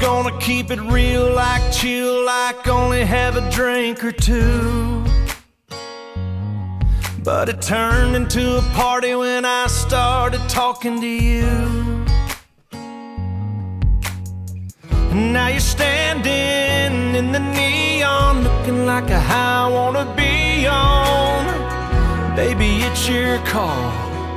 gonna keep it real, like chill, like only have a drink or two. But it turned into a party when I started talking to you. And now you're standing in the neon, looking like a high I wanna be on. Baby, it's your call,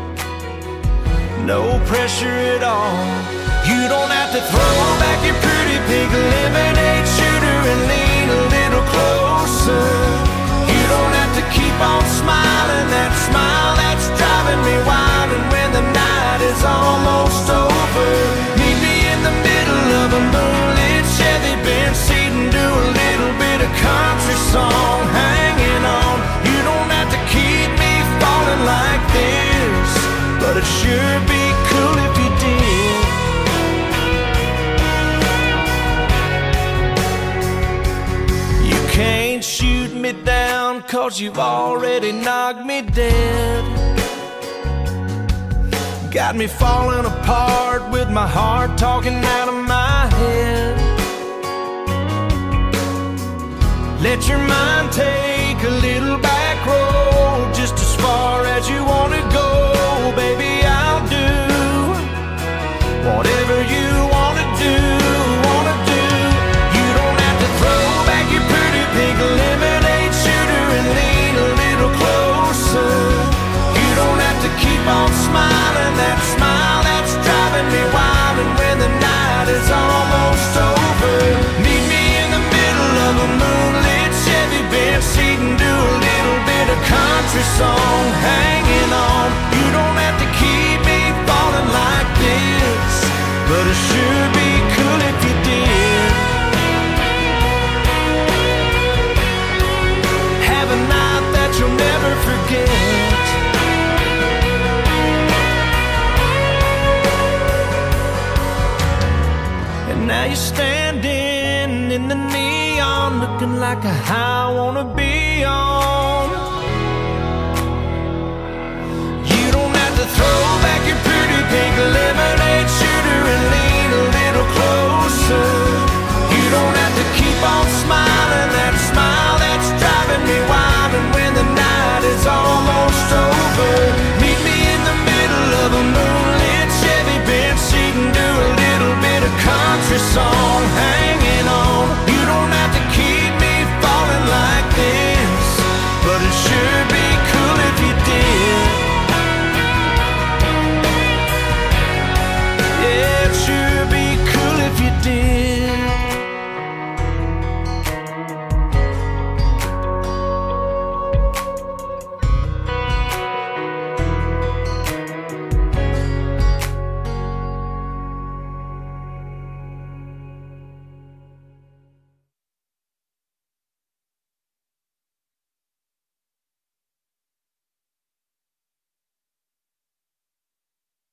no pressure at all. You don't have to throw back your pretty pink lemonade shooter and lean a little closer. You don't have to keep on smiling, that smile that's driving me wild. And when the night is almost over, meet me in the middle of a moonlit Chevy Benz seat and do a little bit of country song, hanging on. You don't have to keep me falling like this, but it'd sure be cool if you did. You can't shoot me down, 'cause you've already knocked me dead. Got me falling apart with my heart talking out of my head. Let your mind take a little back road, just as far as you want to go. Baby, I'll do whatever you want to do, You don't have to throw back your pretty pink lemonade shooter and lean a little closer. You don't have to keep on smiling, that smile that's driving me wild. And when the night is almost over, meet me in the middle of a moonlit Chevy Benz seat and do a little bit of country song, hanging on. You don't have to keep me falling like this, but it sure be cool if you did. Have a night that you'll never forget. And now you're standing in the neon, looking like a high I wanna be on. You don't have to throw back your pretty pink lemonade shooter and lean a little closer.